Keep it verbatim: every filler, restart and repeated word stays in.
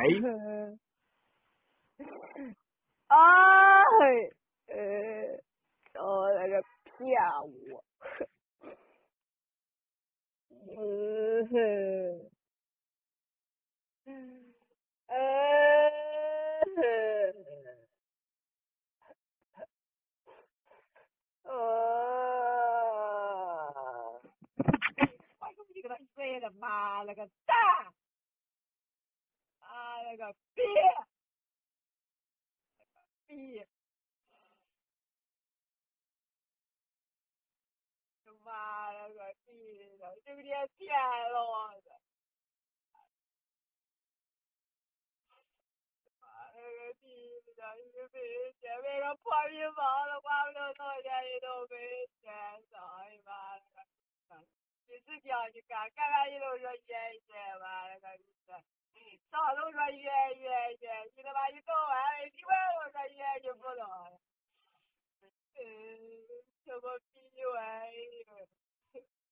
哎，呃，我那个骗我，嗯哼，呃。呃，我用你个他睡的妈了个蛋，妈了个逼逼，妈了个逼的，今天骗了我的，妈了个逼的，一个没钱，为了破病房了，花不了多少钱，你都没钱，操你妈了个！你自己要去干，干完你都说谢谢，妈了个逼的！早都说谢谢谢，你他妈一搞完了，你问我说谢就不懂了。嗯，什么逼玩意儿？